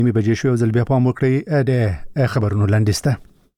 می بجې شو ځل بیا پام وکړئ د خبرونو لاندسته.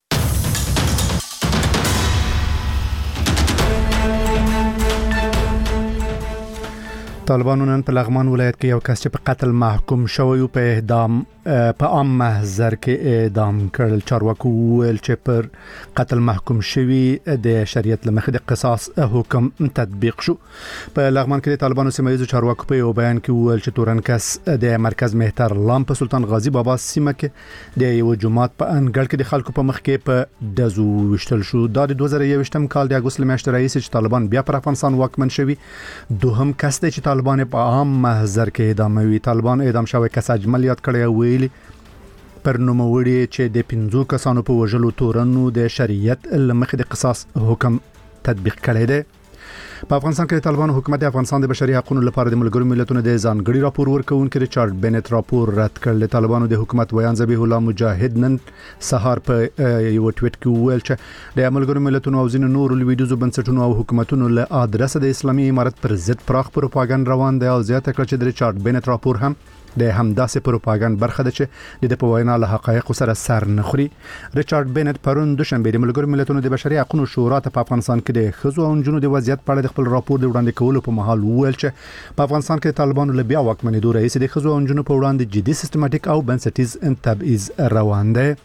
طالبانو نن په لغمان ولایت کې یو کس چې په قتل محکوم شوی په عام محضر کې اعدام کړل. چارواکو ویل چې پر قتل محکوم شوی د شریعت لمخې د قصاص حکم تطبیق شو. په لغمان کې د طالبانو سیمایي چارواکو په یو بیان کې ویل چې تورن کس د مرکز مهتر لام په سلطان غازی بابا سیمه کې د یو جماعت په انګړ کې د خلکو په مخ کې په دزو وشتل شو. دا د 2021م کال د اگست میاشتې راهیسې چې طالبان بیا پر افغانستان واکمن شوی دوهم کس دی چې طالبان په عام محضر کې اعدام وی. طالبان اعدام شوی کس اجمل یاد کړی ویلي پر نوموړي چې د 15 کسانو په وژلو تورنو د شریعت لمخې د قصاص حکم تطبیق کړی دی. په افغانستان کې طالبان حکومت د افغانستان د بشري حقوقو لپاره د ملګرو ملتونو د ځانګړي راپور ورکوونکي ریچارډ بینټ راپور رد کړل. طالبانو د حکومت ویان ذبیح الله مجاهد نن سهار په یو ټویټ کې ویل چې د ملګرو ملتونو او ځینو نورو لویدیځو بنسټونو او حکومتونو له ادرسه د اسلامي امارت پر ضد پراخ پروپاګاندا روان دی او زیاته کړ چې د ریچارډ بینټ راپور هم د همداسې پروپاګاندا برخه ده چې د په وینا له حقایق سره سر نه خوري. ریچارډ بینټ پرون دوشنبه د ملګرو ملتونو د بشري حقوقو شورا ته په افغانستان کې د خزو او نجونو د وضعیت په اړه د خپل راپور د وړاندې کولو په مهال ویل چې په افغانستان کې طالبانو له بیا واکمنېدو راهیسې د خزو او نجونو په وړاندې جدي سیستماتیک او بنسټیز تبعیض روان دی.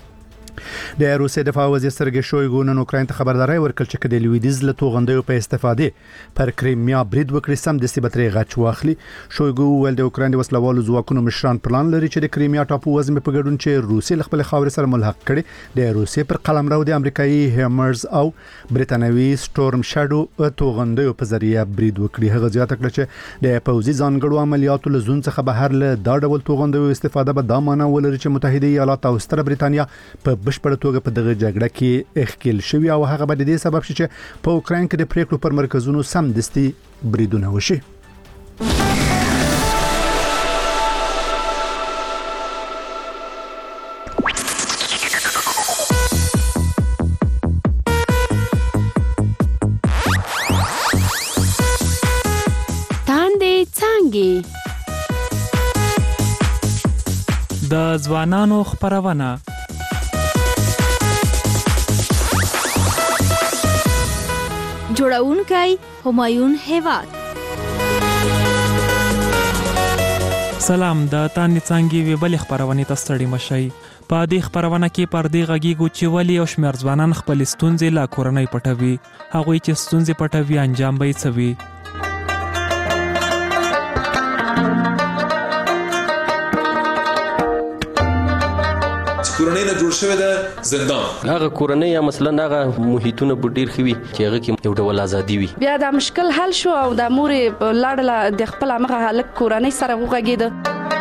د روسیې دفاع وزیر سرګی شویګو نن اوکراین ته خبرداري ورکړه چې د لویدیز له توغندیو په استفادې پر کریمیا برید وکړي سم د سیبتري غچ واخلي. شویګو ول د اوکراین د وسلوالو ځواکونو مشران پلان لري چې د کریمیا ټاپو وزمه په ګډون چې روسیې خپل خاورې سره ملحق کړي د روسیې پر قلمرو د امریکایي هیمرز او برتانوي سټورم شادو توغندیو په ذریعہ برید وکړي. هغه زیاته کړه چې د پوځي ځانګړو عملیاتو له زون څخه بهر له دا ډول توغندیو استفاده به دا معنی ولري چې متحده ایالات او ستره بریتانیا په بشپړ توګه په دغه جګړه کې اخکل شوی او هغه به د دې سبب شي چې په اوکراین کې د پریکړو پر مرکزونو سم دستي بریدونه وشي. تاندې څانګې د ځوانانو خبرونه جوړونکی همایون هیواد. سلام، د تاندې څانګې ویبل خبرونه تاسو مشي. په دې خبرونه کې پر دې غږیږو چې ولی او شمیر ځوانان خپل ستونزې لا کورنۍ پټوي. هغه چې ستونزې پټوي انجام به یې څوي. کورنۍ نه جوړ شوی د زندان هغه کورنۍ یا مثلا هغه محیطونه ډیر خوي چې هغه کې یو ډول ازادي وي. بیا دا مشکل حل شو او د مورې لاړه د خپل هغه هلک کورنۍ سره وغږیده.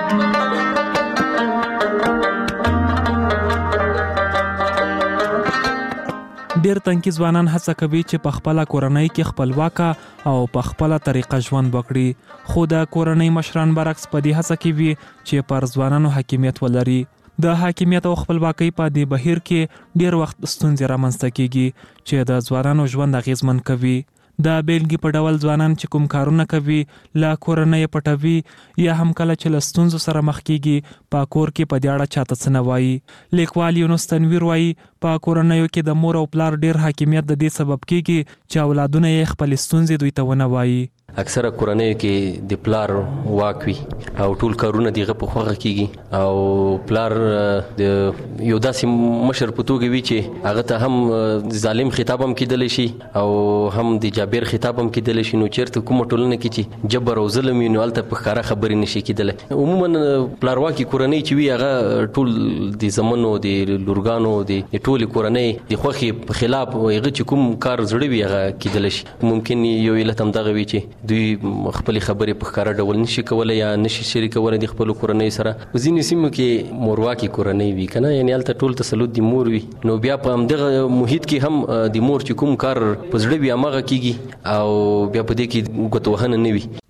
ډیر تنکي ځوانان هڅه کوي چې په خپل کورنۍ کې خپلواک او په خپل طریقه ژوند وکړي، خو د کورنۍ مشران برعکس په دې هڅه کوي چې پر ځوانانو حاکمیت ولري. د حاکمیت او خپلواکۍ په دې بهیر کې ډیر وخت ستونزې رامنځته کیږي چې د ځوانانو ژوند اغیزمن کوي. د بیلګې په ډول ځوانان چې کوم کارونه کوي لا کورنۍ پټوي یا هم کله چې له ستونزو سره مخ کیږي په کور کې په دې اړه چاته څه نه وایي. لیکوال یونس تنویر وایي په کورنیو کې د مور او پلار ډیر حاکمیت د دې سبب کیږي چې اولادونه یې خپل ستونزې دوی ته ونه وایي. اکثره کورنۍ کې د پلار واک وي او ټول کارونه دغه په خوغه کیږي او پلار د یو داسې مشر په توګه وي چې هغه ته هم ظالم خطاب هم کېدلی شي او هم د جابر خطاب هم کېدلی شي. نو چیرته کومه ټولنه کې چې جبر او ظلم وي نو هلته په ښکاره خبرې نشي کېدلی. عموما پلارواکي کورنۍ چې وي هغه ټول د زمنو د لورګانو د ټولې کورنۍ د خوښې په خلاف هغه چې کوم کار زړه وي هغه کېدلی شي. ممکن یو علت هم دغه وي چې دوی خپل خبرې په ښکاره ډول نشي کولای یا نشي شریکولای د خپل کورنۍ سره. ځینې سیمو کې مورواکي کورنۍ وي کنه، یعنی هلته ټول تسلط د مور وي. نو بیا په همدغه محیط کې هم د مور چې کوم کار په زړه وي هماغه کیږي او بیا په دې کې ګوتوهنه نه وي.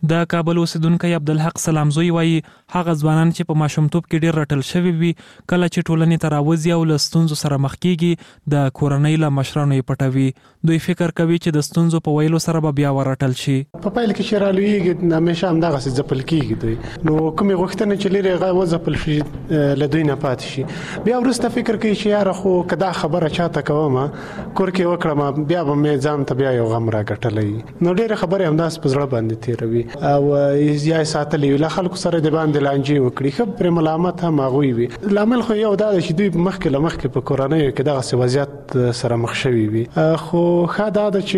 د کابل اوسیدونکو عبدالحق سلامزوی وایي هغه ځوانان چې په ماشومتوب کې ډیر رټل شوي وي کله چې ټولنې ته راوځي او له ستونزو سره مخ کیږي د کورنۍ له مشرانو یې پټوي دوی فکر کوي چې د ستونزو په ویلو سره به بیا ورټل شي په پیل کې چې رالویږي همیشه همدغسې ځپل کیږي دوی نو کومې غوښتنې چې لري هغه وځپل شي له دوی نه پاتې شي بیا وروسته فکر کوي چې یاره خو که دا خبره چاته کوم کور کې وکړم بیا به مې ځان ته بیا یو غم راګټلی نو ډېرې خبرې همداسې په زړه باندې تېروي او یا یې ساتلی وي له خلکو سره د باندې لانجې وکړي ښه پرې ملامت هم هغوی وي لامل خو یو دا ده چې دوی مخکې له مخکې په کورنیو کې دغسې وضعیت سره مخ شوي وي خو ښه دا ده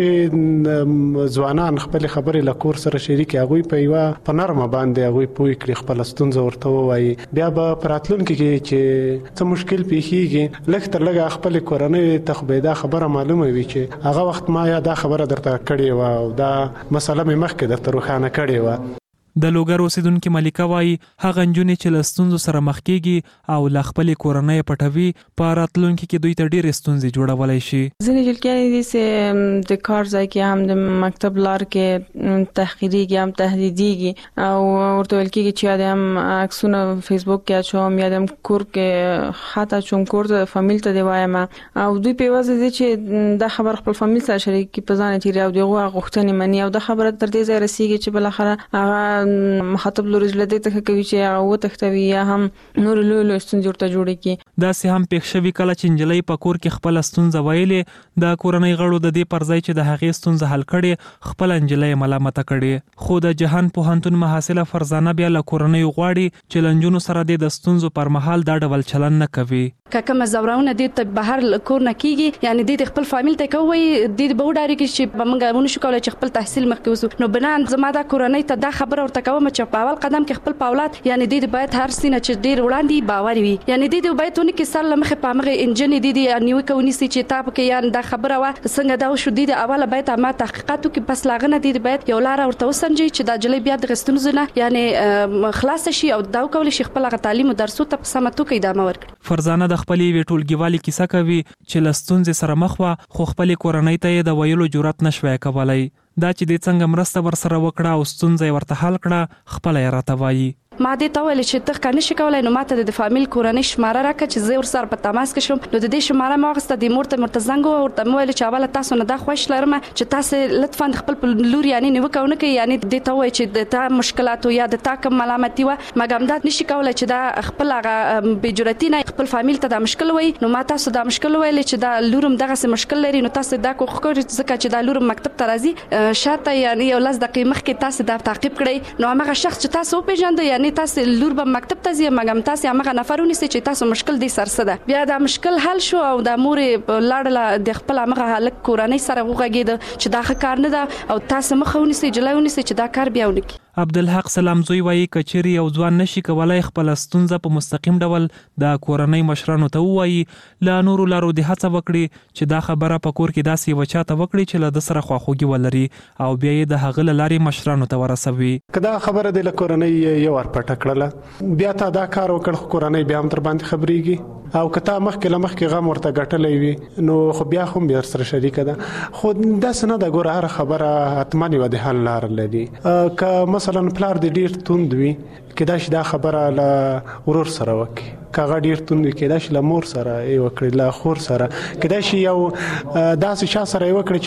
چې ځوانان خپلې خبرې له کور سره شریکې هغوی په یوه په نرمه باندې هغوی پوه کړي خپله ستونزه ورته ووایي بیا به په راتلونکي کې چې څه مشکل پیښیږي لږ تر لږه خپلې کورنۍ ته خو به دا خبره معلومه وي چې هغه وخت ما یا دا خبره درته کړې وه او دا مسله مې مخکې درته روښانه کړې وه د لوګر اوسیدونکي ملیکه وایي هغه نجونې چې له ستونزو سره مخ کیږي او له خپلې کورنۍ پټوي په راتلونکي کې دوی ته ډېرې ستونزې جوړولی شي ځینې جلکیانې دي چې د کار ځای کې هم د مکتب لار کې تحقیریږي هم تهدیدیږي او ورته ویل کېږي چې یا د هم عکسونه فیسبوک کې اچوم یا د هم کور کې خط اچوم کور ته فامیل ته دې وایم او دوی په یوازې دي چې دا خبر خپل فامیل سره شریکي په ځان تیري او دغه غوښتنې مني او دا خبره تر دې ځای رسیږي چې بالاخره هغه مخاطب لوري لدې ته کوي چې هغه وتښتوي یا هم نور لوی ستونزې ورته جوړې کړي داسې هم پېښ شوي کله چې نجلۍ په کور کې خپله ستونزه ویلې د کورنۍ غړو د دې پر ځای چې د هغې ستونزه حل کړې خپله نجلۍ ملامته کړې خو د جهان پوهنتون محصله فرزانه بیا له کورنیو غواړي چې له نجونو سره د ستونزو پر مهال دا ډول چلن نه کوي که کومه زورونه دې ته بهر کور نه کیږي یعنی دې خپل فامیل ته کوي دې به وډارېږي چې به موږ ونشو کولی چې خپل تحصیل مخکې وسو نو بنان زما دا کورنۍ ته دا خبره ورته کوم چې په اول قدم کې خپل اولاد یعنی دې باید هر سینه چې ډېر وړاندې باور وي یعنی دې باید ونه کې سره مخه په مغه انجن دې نیوکه ونیسي چې تا په کې یان دا خبره وا څنګه دا شو دې اوله باید ما تحقیقاتو کې پس لاغنه دې باید یو لار ورته وسنجي چې دا جلې بیا د غستونزونه یعنی خلاص شي او دا کول شي خپل تعلیم او درسو ته په سمتو کې ادامه ورکړي فرزانه د خپلې ویټولګیوالي کیسه کوي چې لستونځ سره مخ وا خو خپل کورنۍ ته د ویلو جرأت نشوي کولای دا چې د څنګه مرسته ور سره وکړه او ستونزې ورته حل کړه خپل یې راته وایي ما دې ته ویل چې ته کنه شي کولای نو ماته د فامیل کورنۍ شماره راکړه چې زه ور سره په تماس کې شم نو د دې شماره ما غسته د مور ته مرتزنګ او ورته ویل چې اوله تاسو نه دا خوښ لرم چې تاسو لطفا خپل لور یعنی نیوکونه کوي یعنی دې ته وای چې د تا مشکلات یا د تا کوم ملامتي و مګم دا نشي کولای چې دا خپل هغه بجرتی نه خپل فامیل ته دا مشکل وای نو ما تاسو دا مشکل ویل چې دا لورم دغه څه مشکل لري نو تاسو دا کوخ ځکه چې دا لورم مکتب ته راځي شاته یعنی یو لاس دقیقه مخکې تاسو دا تعقیب کړئ نو هغه شخص چې تاسو پیژاند یعنی تاسو لور مکتب ته ځي مګم تاسو هغه نفرونه چې تاسو مشکل دي سرسده بیا دا مشکل حل شو او د مور لاړه د خپل هغه حالت کورنۍ سره وغږید چې دا کار نه ده او تاسو مخونه سي جلایونه سي چې دا کار بیا ونکي عبدالحق سلامزوی وایي کچېرې یو ځوان نشي کولای خپل ستونزه په مستقیم ډول د کورنۍ مشرانو ته ووایي له نورو لارو د هڅه وکړي چې دا خبره په کور کې داسې یوه چاته وکړي چې له ده سره خواخوږي ولري او بیا یې د هغه له لارې مشرانو ته ورسوي که دا خبره د له کورنۍ یو ور پټه کړله بیا تا دا کار وکړ خو کورنۍ بیا هم در باندې خبرېږي او که تا مخکې له مخکې غم ورته ګټلی وي نو خو بیا خو بیا سره شریکه ده خو داسې نه ده ګوره هره خبره حتما یوه د حل لاره لري که مثلا پلار دې ډېر توند وي کېدای شي دا خبره له ورور سره وکړي که هغه ډېر توند وي کېدای شي له مور سره یې وکړي له خور سره کېدای شي یو داسې چا سره یې وکړي چې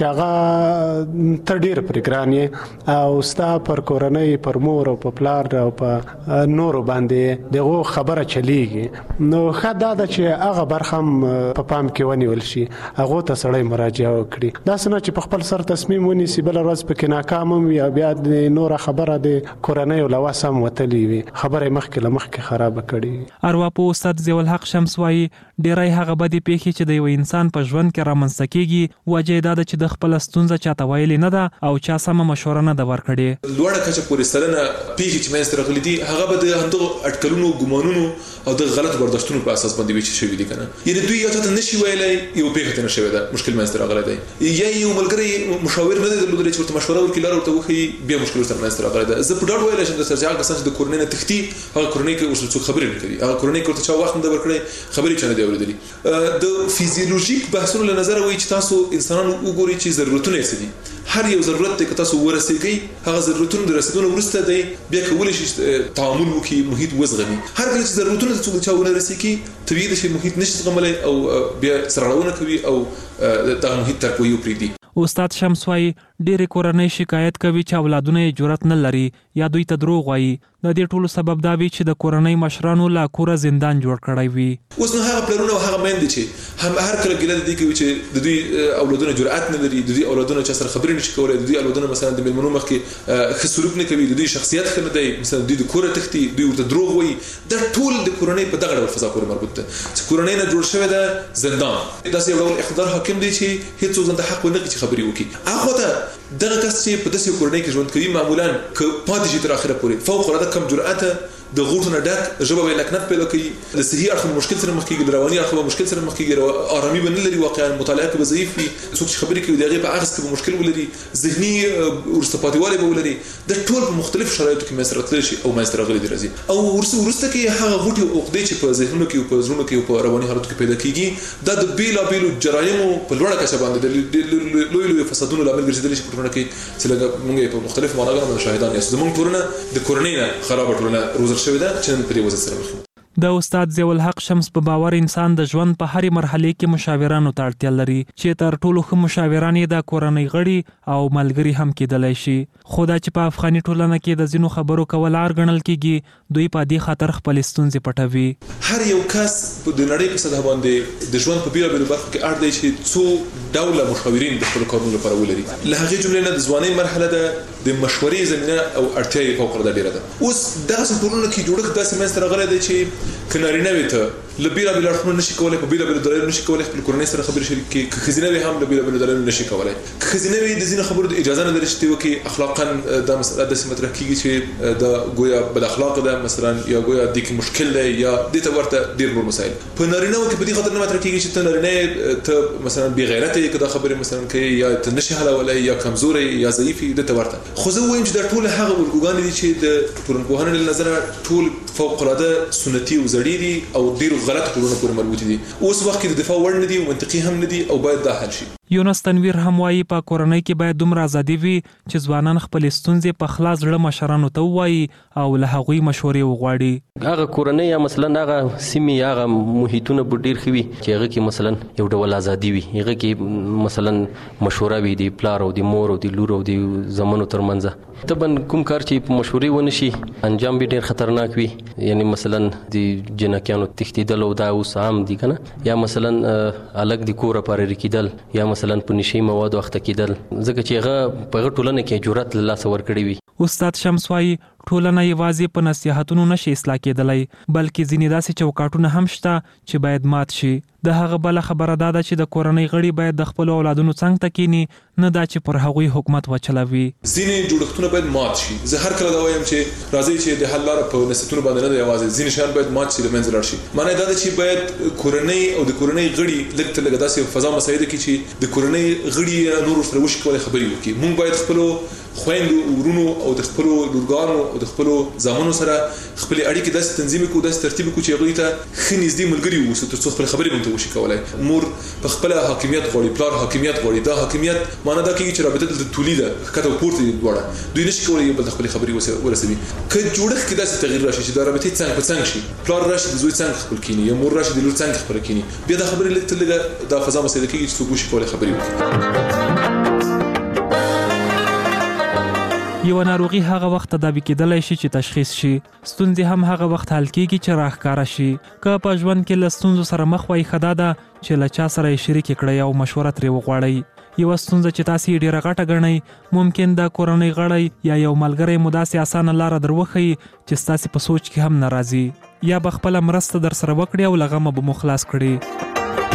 هغه ته ډېر پرې ګران یې او ستا پر کورنۍ پر مور او په پلار او په نورو باندې دغو خبره چلیږي نو ښه دا ده چې هغه برخه هم په پام کې ونیول شي هغو ته سړی مراجعه وکړي داسې نه چې په خپل سر تصمیم ونیسي بله ورځ پکې ناکام هم وي او بیا د نوره خبره د کورنیو له وس هم وتلي وي خبره یې مخکې له مخکې خرابه کړي ارواپوه استاد ضیاءالحق شمس وایي ډیری هغه بدې پیښې چې د یو انسان په ژوند کې رامنځته کیږي وجه یې دا ده چې د خپله ستونزه چاته ویلې نه ده او چا سمه مشوره نه ده ورکړې لوړه کچه پورې سلنه پیښې چې منځته راغلي دي هغه به د همدغو اټکلونو ګمانونو او د غلط برداشتونو په اساس باندې ویل شوي دي کنه یعنې دوی یو ته نشي ویلی یو پیښه ته نه شوې ده مشکل منځته راغلی دی یا یو ملګری مشاور نه دی درلودلی چې ورته مشوره ورکړي لاره ورته وښیي بیا مشکل ورسره منځته راغلی ده زه په ډاډ ویلی شم درسره چې هغه کسان چې د کورنۍ نه تښتي هغه کورنۍ کې ورسره څوک خبرې نه کوي هغه کورنۍ کې ورته چا وخت نه ده ورکړی خبرې چا نه دی اورېدلي د فیزیولوژیک بحثونو له نظره وایي چې تاسو انسانان وګورئ چې ضرورتونه یې څه دي هر یو ضرورت ته تاسو ورسېږئ هغه ضرورتونو د رسیدو وروسته دی بیا کولی شي تعامل وکړي محیط وزغمي هر کله چې ضرورتونو ته چا ونه رسېږي طبیعي ده چې محیط نشي زغملی او بیا سرغړونه کوي او دغه محیط ترک وي پرېږدي. استاد شمس وایي ډېرې کورنۍ شکایت کوي چې اولادونه یې جرأت نه لري یا دوی ته دروغ وایي. د دې ټولو سبب دا وي چې د کورنۍ مشرانو له کوره زندان جوړ کړی وي. اوس نو هغه پلرونه او هغه میندې چې هم هر کله ګیله د دې کوي چې د دوی اولادونه جرأت نه لري، د دوی اولادونه چا سره خبرې نشي کولی، د دوی اولادونه مثلا د مېلمنو مخکې ښه سلوک نه کوي، د دوی شخصیت ښه نه دی، مثلا دوی د کوره تښتي، دوی ورته دروغ وایي. دا ټول د کورنۍ په دغه ډول فضا پورې مربوط ده چې کورنۍ نه جوړ شوی ده زندان. داسې یو ډول اقتدار حاکم دی چې هېڅوک ځان ته حق ونه کړي چې خبرې وکړي. هغه ته دغه کس چې په داسې کورنۍ کې ژوند کوي معمولا که پاتې شي تر اخره پورې فوق العاده کم جرأته د غوټو نه ډک ژبه به لکنت پیدا کوي، د صحي اړخ مشکل سره مخ کېږي، د رواني اړخ مشکل سره مخ کېږي، آرامي به نه لري، واقعا مطالعه کې به ضعیف وي، څوک چې خبرې کوي د هغې په اخذ کې به مشکل ولري، ذهني وروسته پاتېوالی به ولري. دا ټول په مختلفو شرایطو کې منځته راتللی شي او منځته راغلي دي راځي. او وروسته کې هغه غوټې او عقدې چې په ذهنونو کې او په زړونو کې او په رواني حالاتو کې پیدا کېږي دا د بېلابېلو جرایمو په لوړه کچه باندې د لویو فسادونو لامل ګرځېدلی شي په ټولنه کې چې لکه موږ یې په مختلفو معناګانو باندې شاهدان یاستو. زموږ ټولنه د کورنۍ نه خرابه ټولنه روزل شوې ده چې نن په دې وضعیت سره مخ. د استاد ضیاءالحق شمس په باور انسان د ژوند په هرې مرحلې کې مشاورانو ته اړتیا لري چې تر ټولو ښه مشاوران یې د کورنۍ غړي او ملګري هم کېدلی شي. خو دا چې په افغاني ټولنه کې د ځینو خبرو کول عار ګڼل کېږي دوی په دې خاطر خپلې ستونزې پټوي. هر یو کس د نړۍ په سطحه باندې د ژوند په بېلابېلو برخو کې اړ دی چې څو ډوله مشاورین د خپلو کارونو لپاره ولري. له هغې جملې نه د ځوانۍ مرحله ده، د مشورې زمینه او اړتیا یې فوق العاده ډېره ده. اوس دغسې ټولنو کې جوړښت داسې منځته راغلی دی چې که نارینه وي ته له بېلابېلو اړخونو نشي کولی، په بېلابېلو دلایلو نشي کولی خپل کورنۍ سره خبرې شریک کړي، که ښځینه وي هم له بېلابېلو دلایلو نشي کولی. که ښځینه وي د ځینو خبرو د اجازه نه لري چې دې وکړي، اخلاقا دا مسله داسې مطرح کېږي چې دا ګویا بد اخلاقه ده مثلا یا ګویا دې کې مشکل دی یا دې ته ورته ډېر نور مسایل. په نارینهو کې په دې خاطر نه مطرح کېږي چې ته نارینه ته مثلا بېغیرته یې که دا خبرې مثلا کوې یا ته نشي حلولی یا کمزوری یا ضعیف یې دې ته ورته. خو زه ووایم چې دا ټول هغه الګوګانې دي چې د ټولنپوهنې له نظره ټول فوق العاده سنتي او زړې دي او ډېرو غلطو ټولنو پورې مربوطې دي. اوس وخت کې د دفاع وړ نه دي او منطقي هم نه دي او باید دا حل شي. یونس تنویر هم وایي په کورنۍ کې باید دومره ازادي وي چې ځوانان خپلې ستونزې په خلاص زړه مشرانو ته ووایي او له هغوی مشورې وغواړي. هغه کورنۍ یا مثلا هغه سیمې یا هغه محیطونه به ډېر ښه وي چې هغه کې مثلا یو ډول ازادي وي، هغه کې مثلا مشوره وي د پلار او د مور او د لور او د زامنو ترمنځ. طبعا کوم کار چې په مشورې ونه شي انجام به ډېر خطرناک وي، یعنی مثلا د جنکیانو تښتېدل او دا اوس عام دي که نه، یا مثلا الګ د کوره پارېرې کېدل یا مثلا په نشي موادو اخته کېدل، ځکه چې هغه په هغه ټولنه کې جرأت له لاسه ورکړی وي. استاد شمس وایي ټولنه یوازې په نصیحتونو نشي اصلاح کېدلی بلکې ځینې داسې چوکاټونه هم شته چې باید مات شي. د هغه بله خبره دا ده چې د کورنۍ غړي باید د خپلو اولادونو څنګ ته کینی، نه دا چې پر هغوی حکومت وچلوي. ځینې جوړښتونه باید مات شي. زه هر کله دا وایم چې راځئ چې د حل لاره په نصیحتونو باندې نه ده، یوازې ځینې شیان باید مات شي، له منځه لاړ شي. معنی دا ده چې باید کورنۍ او د کورنۍ غړي لږ تر لږه داسې فضا مساعده کړي چې د کورنۍ غړي نور ورسره وشي کولی خبرې وکړي. موږ باید خپلو خویندو ورونو او د خپلو لورګانو او د خپلو زامنو سره خپلې اړیکې داسې تنظیم کړو، داسې ترتیب کړو چې هغوی ته ښه نږدې ملګري واوسو تر څو خپلې خبرې موږ ته وشي کولی. مور په خپله حاکمیت غواړي، پلار حاکمیت غواړي. دا حاکمیت معنا دا کېږي چې رابطه دلته طولي ده، ښکته او پورته دي دواړه، دوی نشي کولی یو بل ته خپلې خبرې ورسوي. که جوړښت کې داسې تغییر راشي چې دا رابطې څنګ په څنګ شي، پلار راشي د زوی څنګ خپل کیني یا مور راشي د لور څنګ خپله کیني، بیا دا خبرې لږ تر لږه دا فضا مساعده کېږي چې څوک وشي کولی خبرې وکړي. یو ناروغي هغه وخت تداوي کېدلی شي چې تشخیص شي، ستونزې هم هغه وخت حل کېږي چې راښکاره شي. که په ژوند کې له ستونزو سره مخ وای ښه دا ده چې له چا سره یې شریکې کړئ او مشوره ترې وغواړئ. یوه ستونزه چې تاسې یې ډېره غټه ګڼئ ممکن د کورنۍ غړی یا یو ملګری مو داسې اسانه لاره در وښیي چې ستاسې په سوچ کې هم نه راځي، یا به خپله مرسته در سره وکړي او له غمه به مو خلاص کړي.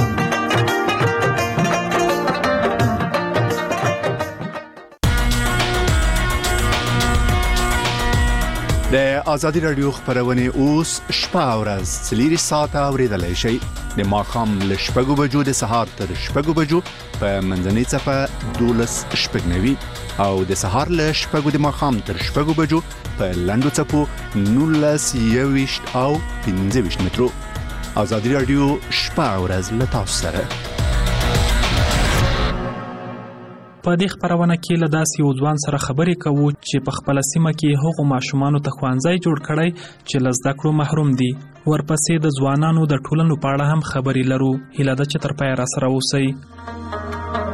د آزادی رادیو خبرونه اوس شپه او ورځ 4 ساعته اوریدلای شئ. د ماښام له 6 بجو د سهار تر 6 بجو په منځنۍ صفه 12:09 او د سهار له 6 د ماښام تر 6 بجو په لنډو څپو 19:21 او 15 مترو. آزادی رادیو شپه او ورځ له تاسو سره. په دې خبرونه کې له داسې یو ځوان سره خبرې کوو چې په خپل سیمه کې هغو ماشومانو ته ښوونځی جوړ کړی چې له زده کړو محروم دي. ورپسې د ځوانانو د ټولنو په اړه هم خبرې لرو. هیله ده چې تر پایه راسره اوسئ.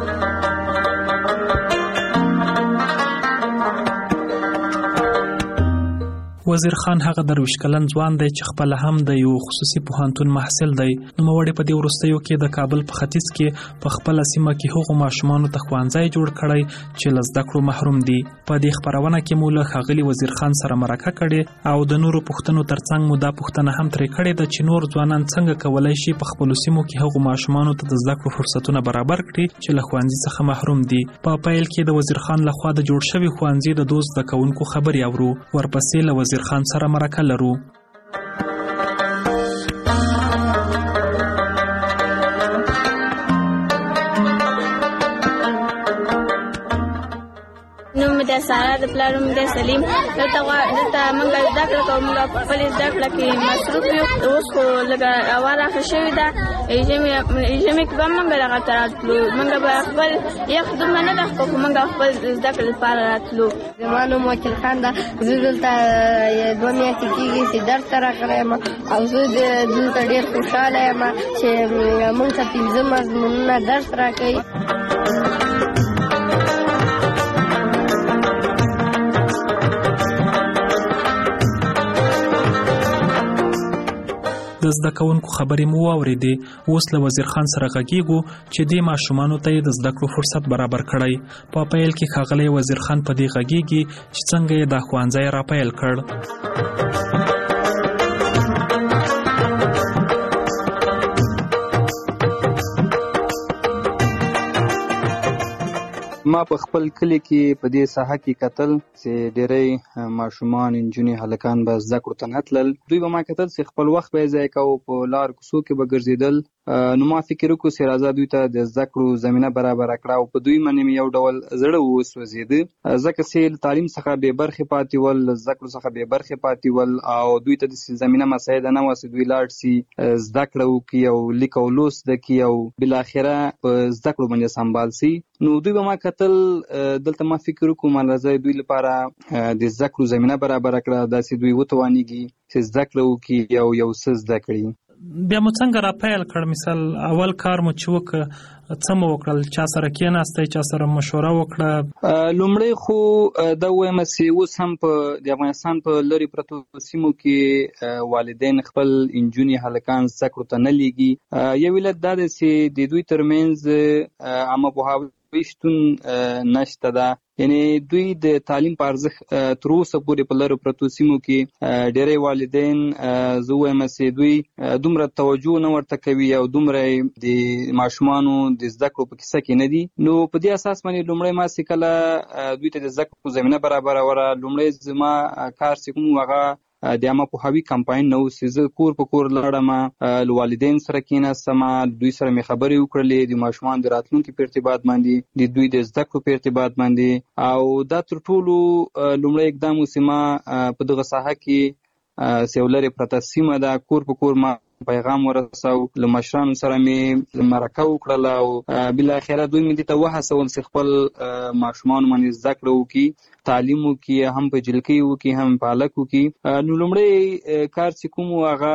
وزیر خان هغه درویش کلن ځوان دی چې خپل هم د یو خصوصي پوهنتون محصل دی. نوموړی په دې وروستیو کې د کابل په ختیځ کې په خپل سیمه کې هغو ماشومانو ته ښوونځی جوړ کړی چې له زده کړو محروم دي. په دې خبرونه کې مو له ښاغلي وزیر خان سره مرکه کړې او د نورو پوښتنو ترڅنګ مو دا پوښتنه هم ترې کړې ده چې نور ځوانان څنګه کولی شي په خپلو سیمو کې هغو ماشومانو ته د زده کړو فرصتونه برابر کړي چې له ښوونځي څخه محروم دي. په پیل کې د وزیر خان لخوا د جوړ شوي ښوونځي د دوست زده کوونکو خبرې اورو. ورپسې له وزیر خان سره مرکه لرو. نوم د سارا د پلار نوم د سلیم. دلته موږ زده کړه کوو، موږ په خپل زده کړه کې مصروف یو. اوس خو لږه هوا راښه شوې ده، ژمي کې به موږ دغه ته راتلو. موږ به خپل یخ دومره نه ده خو موږ خپل زده کړې لپاره راتلو. زما نوم وکیل خان ده. زه دلته 2 میاشتې کېږي چې درس ته راغلی یم او زه دلته ډېر خوشحاله یم چې موږ ته 15 مضمونونه درس راکوي. د زده کوونکو خبرې مو واورېدې. اوس له وزیر خان سره غږیږو چې دې ماشومانو ته یې د زده کړو فرصت برابر کړی. په پیل کې ښاغلی وزیر خان په دې غږیږي چې څنګه یې دا ښوونځی راپیل کړ. ما په خپل کلی کې په دې ساحه کې کتل چې ډېری ماشومان نجونې هلکان به زده کړو ته نه تلل. دوی به ما کتل چې خپل وخت به یې ضایع کوو، په لار کوڅو کې به ګرځېدل. نو ما فکر وکړو چې راځه دوی ته د زده کړو زمینه برابره کړه او په دوی باندې مې یو ډول زړه وسوځېده ځکه چې له تعلیم څخه بې برخې پاتې ول، له زده کړو څخه بې برخې پاتې ول او دوی ته داسې زمینه مساعده نه وه چې دوی لاړ شي زده کړه وکړي او لیک او لوست زده کړي او بالاخره په زده کړو باندې سمبال شي. نو دوی به ما کتل، دلته ما فکر وکړو راځه دوی لپاره د زده کړو زمینه برابره کړه، داسې دوی وتوانېږي چې زده کړه وکړي او یو څه زده کړي. بیا مو څنګه راپیل کړ؟ مثال اول کار مو چې وکړ څه مو وکړل؟ چا سره کېناستئ؟ چا سره مشوره وکړه؟ لومړی خو دا ووایم چې اوس هم په د افغانستان په لرې پرتو سیمو کې والدین خپل نجونې هلکان زده کړو ته نه لیږي. یو علت دا دی چې د دوی ترمنځ عامه پوهاوی شتون نشته ده. یعنی دوی د تعلیم په ارزښت تر اوسه پورې په لرو پرتو سیمو کې ډېری والدین زه وایم چې دوی دومره توجه نه ورته کوي او دومره د ماشومانو د زده کړو په کیسه کې نه دي. نو په دې اساس باندې لومړی ما چې کله دوی ته د زده کړو زمینه برابروله، لومړی زما کار چې کوم هغه د عامه پوهاوي کمپاین نه و چې زه کور په کور لاړم، له والدین سره کېناستم، دوی سره مې خبرې وکړلې د ماشومانو د راتلونکي په ارتباط باندې، د دوی د زده کړو په ارتباط باندې. او دا تر ټولو لومړی اقدام و چې ما په دغه ساحه کې چې یو لرې پرته سیمه ده کور په کور ما پیغام ورساو، له مشرانو سره مې مرکه وکړله او بالاخره دوی مې دې ته وهڅول چې خپل ماشومان باندې زده کړه وکړي، تعلیم وکړي، هم په جلکۍ وکړي هم په هلک وکړي. نو لومړی کار چې کوم هغه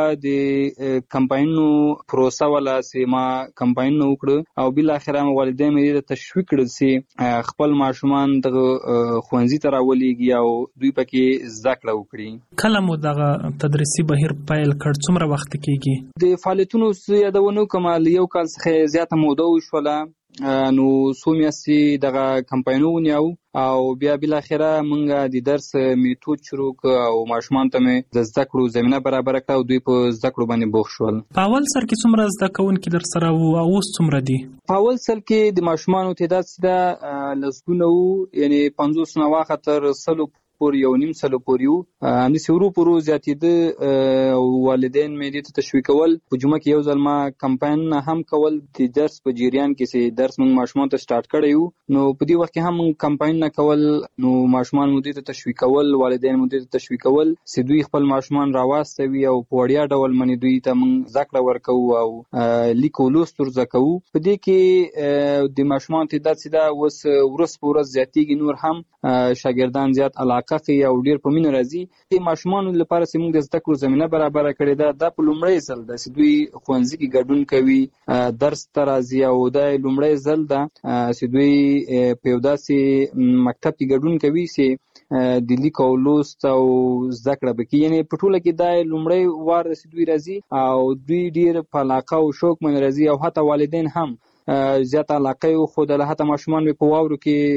د کمپاینونو پروسه وله چې ما کمپاینونه وکړه او بالاخره والدین مې دې ته تشویق کړل چې خپل ماشومان دغه ښوونځي ته راولېږي او دوی پکې زده کړه وکړي. کله مو دغه تدریسي بهیر پیل کړ؟ څومره وخت کېږي؟ د فعالیتونو یادونه کوم له یو کال څخه زیاته موده وشوله. نو څو میاشتې دغه کمپاینونه ونیو او بیا بالاخره موږ د درس میتود شروع کړ او ماشومان ته مې د زده کړو زمینه برابره کړه او دوی په زده کړو باندې بوخت شول. په اول سر کې څومره زده کوونکي در سره وو او اوس څومره دي؟ په اول سر کې د ماشومانو تعداد چې ده لسګونه وو، یعنې 50 نه واخه تر 100 پورې 1.5 سال پورې هم د سورو پورو زیاتېده او والدین مې دې ته تشویق کول په جمعه کې یو ځل ما کمپاین هم کول د درس په جریان کې سي درس موږ ماشومان ته سٹارټ کړی نو په دې وخت کې هم کمپاین نه کول نو ماشومان مو دې ته تشویق کول والدین مو دې ته تشویق کول چې دوی خپل ماشومان راوستوي او په وړیا ډول باندې دوی ته موږ ذکر ورکو او لیکو لوستور زکو په دې کې د ماشومان تعداد سیده وس ورس پورس زیاتېږي نور هم شاګردان زیات علاقه کوي او ډیر په مینه راځي د ماشومان لپاره چې موږ د زده کړو زمينه برابر کړې ده په لومړی ځل د دوی خوانځي کې ګډون کوي درس ته راځي او د لومړی ځل ده چې دوی په یو داسې مکتب کې ګډون کوي چې د لیک او لوست او زده کړه بکی یعنی په ټوله کې د لومړی وار چې دوی راځي او دوی ډیر په علاقه او شوق من راځي او حتی والدین هم زیات علاقه او خود له حتی ماشومان په واورو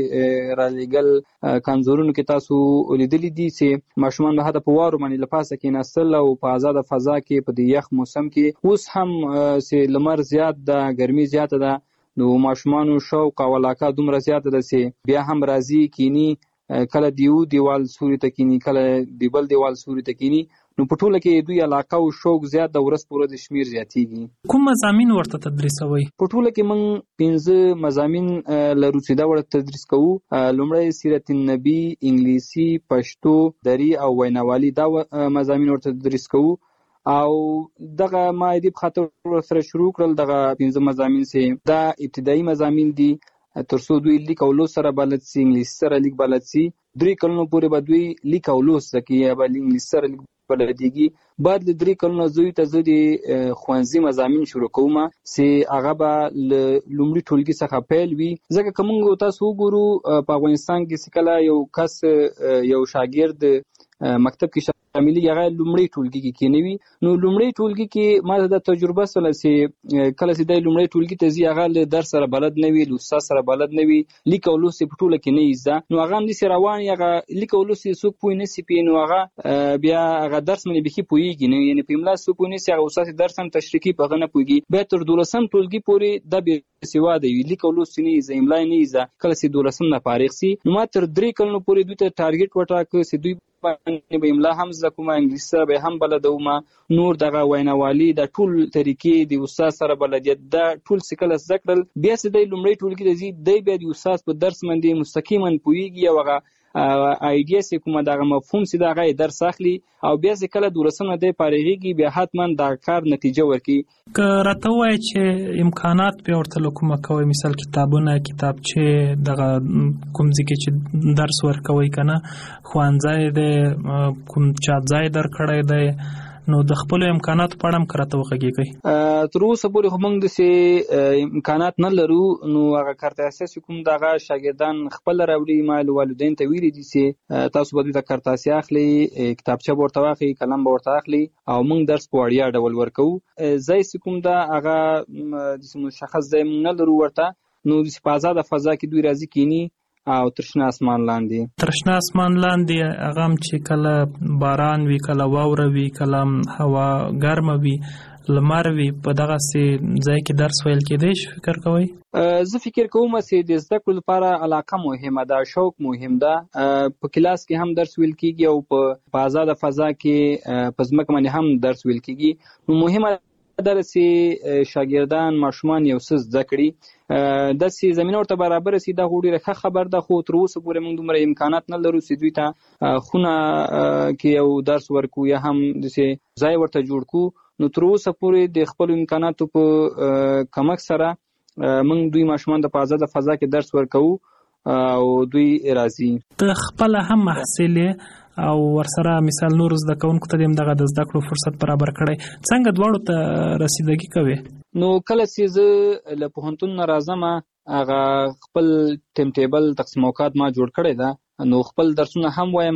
کې را لګل کانزورونو کې تاسو ولیدلې دي چې ماشومان به حتی په واورو باندې لپاسه کې نسل او په آزاد فضا کې په یخ موسم کې اوس هم چې لمر زیات ده ګرمي زیات ده نو ماشومان شوق او علاقه دومره زیات ده چې بیا هم راځي کینی کله دیوال سوري ته کینی کله دیبل دیوال سوري ته کینی نو په ټوله کې دوی علاقه او شوق زیات د ورځ پوره د شمیر زیاتېږي کوم مضامین ورته تدریسوي په ټوله کې موږ 15 مضامین لرو چې دا ورته تدریس کوو لومړی سیرت النبی انګلیسي پښتو دری او ویناوالي دا مضامین ورته تدریس کوو او دغه ما دې په خاطر سره شروع کړل دغه 15 مضامین چې دا ابتدایي مضامین دي ترڅو دوی لیک او لوست سره بلد سي انګلیسي سره لیک بلد سي 3 کلونو پورې به دوی لیک او لوست کوي یا به انګلیسي سره لیک بلدیږي بعد له 3 کلونو زوی ته زه د خوانځي مضامین شروع کوم چې هغه به لومړي ټولګي څخه پیل وي ځکه کومه تاسو وګورو په افغانستان کې کله یو کس یو شاګرد مکتب کې شاملي هغه لومړی ټولګي کې کینوي نو لومړی ټولګي کې ما د تجربه سره چې کله چې د لومړی ټولګي ته زی هغه له درس سره بلد نه وي لوست سره بلد نه وي لیک او لوست په ټوله کې نه ایزه نو هغه هم د روان هغه لیک او لوست سوق پوي نه سی پینو هغه بیا هغه درس منې بخي پويږي نو یعنی په املا سوق نه سی هغه استاد درس هم تشریحي په غنه پويږي به تر 12 ټولګي پورې د به سوا دی لیک او لوست نه ایزه املا نه ایزه کله چې 12 نه فارغ سي نو ما تر 3 کلونو پورې دوی ته ټارګټ وټاکه چې دوی باندې به املا هم زده کوم انګلیسي سره به هم بلدوم نور دغه ویناوالي د ټول طریقې د استاد سره بلدیت د ټول سکل زده کړل بیا چې د لومړی ټولګي د زی دی بیا د استاد په درس باندې مستقیما پويږي او هغه ایډیا چې کومه دغه مفهوم چې دغه درس اخلي او بیا چې کله دورسنه دی فارغيږي بیا حتما د کار نتیجه ورکي که راته وای چې امکانات به ورته کومه کوي مثال کتابونه کتابچه دغه کوم ځکه چې درس ورکوي کنه خوانځای دی کوم چا ځای درکړی دی نو د خپل امکانات په اړه هم کراته وکړي تر اوسه پورې هم موږ د امکانات نه لرو نو هغه کارته اساس کوم دغه شاګردان خپل راوړي مال والدین ته ویلي دي چې تاسو به د کارته اخلي کتابچه ورته واخلي قلم ورته اخلي او موږ درس په وړیا ډول ورکو زای کوم دا هغه د مشخص ځای نه لرو ورته نو د آزاد فضا کې دوی راځي کینی او ترشنا اسمان لاندې هغه چې کله باران وی کله واوره وی کله هوا ګرمه وی لمر وی په دغه سي ځای کې درس ویل کېدای شي فکر کوئ زه فکر کوم چې د زده کړو لپاره علاقه مهمه ده شوق مهم ده په کلاس کې هم درس ویل کیږي او په آزاد فضا کې په ځمکه باندې هم درس ویل کیږي نو مهمه درسي شاګردان ماشومان یو څه زده کړي د سي زمينه ورته برابر سي د غوډي رخه خبر ده خو تر اوسه پورې موږ دومره امکانات نه لرو چې دوی ته خونه کې یو درس ورکو یا هم د سي ځای ورته جوړ کو نو تر اوسه پورې د خپل امکاناتو په کمک سره موږ دوی ماشومان د آزاد فضا کې درس ورکو او دوی راځي ته خپل هم محصله او ورسره مثال نور زده کوونکو ته دغه د زده کړو فرصت برابر کړي څنګه دواړو ته رسیدګي کوي نو کله چې زه له پوهنتون راځم هغه خپل ټیم ټیبل تقسیم اوقات ما جوړ کړی دا نو خپل درسونه هم وایم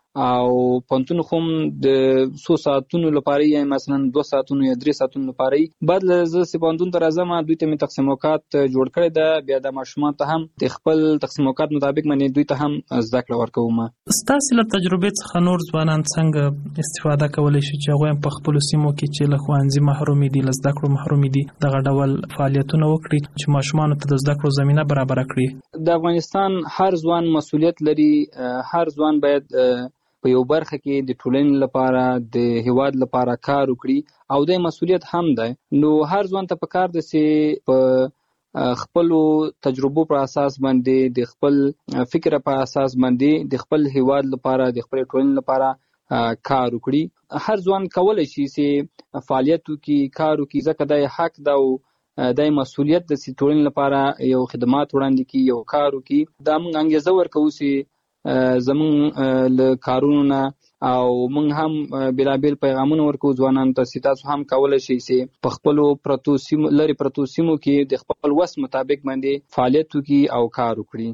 او پونتون خو د 100 ساعتونو لپاره یا مثلا 2 ساعتونو یا 3 ساعتونو لپاره بعد ز سپوندون تر ازمه دوی ته می تقسیم اوقات جوړ کړی دا بیا د ماشومان ته هم د خپل تقسیم اوقات مطابق منی دوی ته هم زده کړه ورکوم. ستاسو له تجربې څخه نور ځوانان څنګه استفاده کولی شي چې هغه په خپل سیمو کې چې له ښوونځي محروم دي له زده کړو محروم دي دغه ډول فعالیتونه وکړي چې ماشومان ته د زده کړو زمينه برابر کړي؟ د افغانستان هر ځوان مسؤلیت لري، هر ځوان باید په یو برخه کې د ټولنې لپاره د هیواد لپاره کار وکړي او د مسؤلیت هم ده. نو هر ځوان ته پکار ده چې په خپل تجربو پر اساس باندې د خپل فکر په اساس باندې د خپل هیواد لپاره د خپل ټولنې لپاره کار وکړي. هر ځوان کولای شي چې فعالیت وکړي، کار وکړي، ځکه د حق ده او د مسؤلیت د ټولنې لپاره یو خدمات وړاندې کړي، یو کار وکړي. دا موږ انګیزه ورکوو چې زمون له کارونو نه او موږ هم بلابل پیغامونه ورکو ځوانانو ته چې تاسو هم کولای شئ چې په خپل پروتو سیمو کې د خپل وس مطابق باندې فعالیت وکړي او کار وکړي.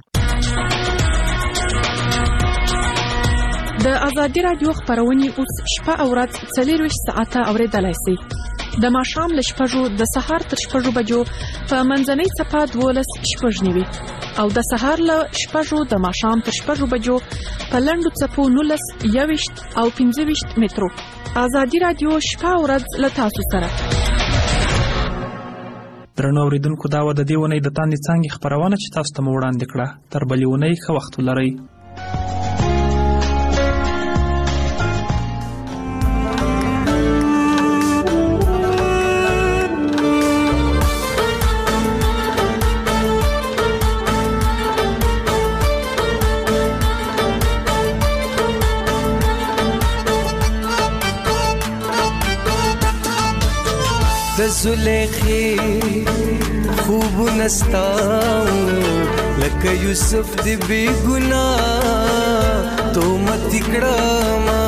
د ازادي رادیو خبرونه اوس شپه او ورځ 24 ساعته اوریدلای شئ. د ماښام له 6 د سهار تر 6 بجو په منځنۍ صفه 12 شپږنیوي او د سهار له 6 د ماښام تر 6 بجو په لنډو صفو 19 21 او 25 مترو. ازادي رادیو شپه او ورځ له تاسو سره. درنو اوریدونکو دا و د دې ونې د تاندې څنګه خبرونه چې تاسو ته وړاندې کړه. تر بلې ونې ښه وخت ولرئ. زلیخی خوب نستاو لکه یوسف دی بی گناہ تو مت کڑاما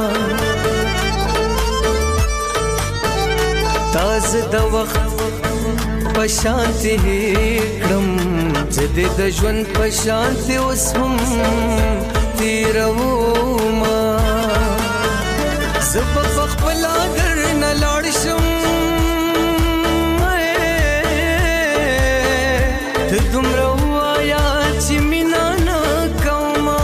تاز د وخت پشانتی کړم زده د ژوند پشانتی اوس هم تیرو ما زب خپل در نه لاړ شم دومره وایا چې مینا نه کومه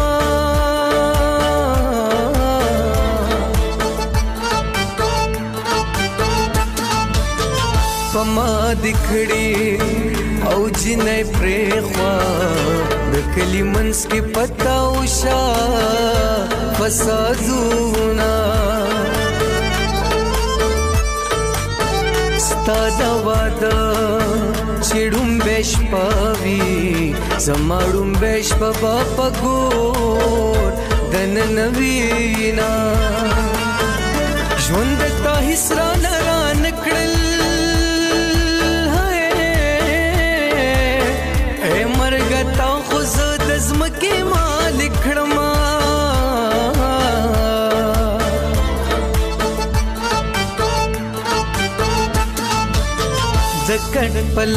په ما دکړي او جنې پرېخوا د کلی منځ کې پتا وشا فسادونه ستا دا واده چړم بش پاوی زماړم بش بابا پګور دن نوینا ژوند تا حسرا نران کړل اے مرګ تا خو زد زمکه مالک کړما زکړ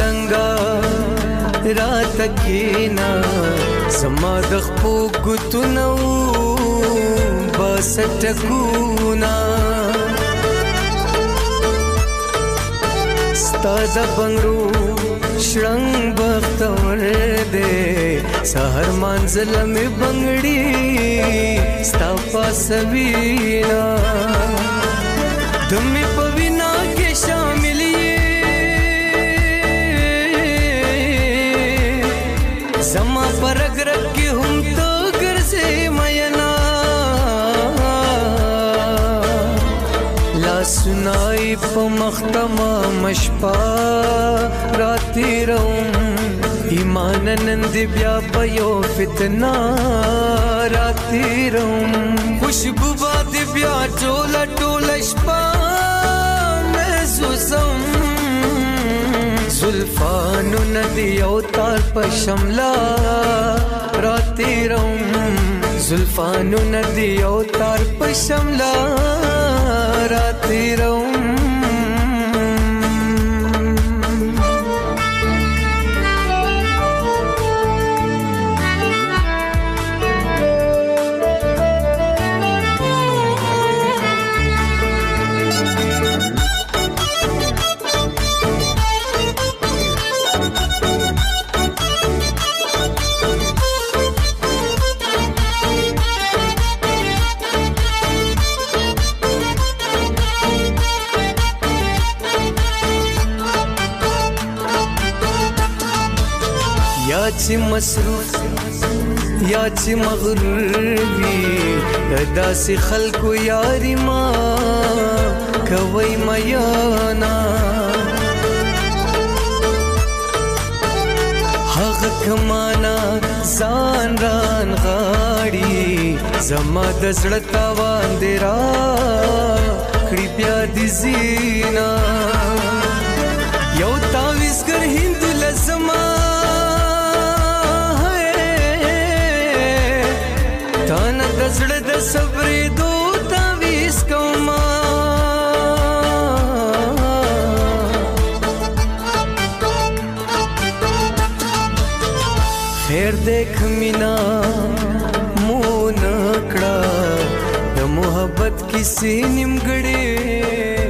پلنګا رات کینا سما د خپو ګتنو بس ټکونا ستاد بنگرو شرنګ بختور دے سحر منزل می بنگړي ستا پاسوینا دمه پوینا کې شامل زما پرګ رګ کې هم تو ګرځې مینا لا سنای په مختما مشپا راتی روم ایمان نند بیا بيو فتنا راتی روم خوشبو باد بیا ټوله ټوله شپا محسوسم زلفانو ندی او تار په شملا راتی روم زلفانو ندی او تار په شملا راتی روم یا چې مصروف یا چې مغرور وي داسې خلکو یاري ما کوي میانا هغه کمانا ځان ران غاړي زما د زړه تاوان دې را کړي بیا دې زینا یو تاویزګر هند لزما تانا د زړه د صبرې دو تاویز کوما خیر دیکھ مینا مو نکڑا د محبت کسی نیمګړې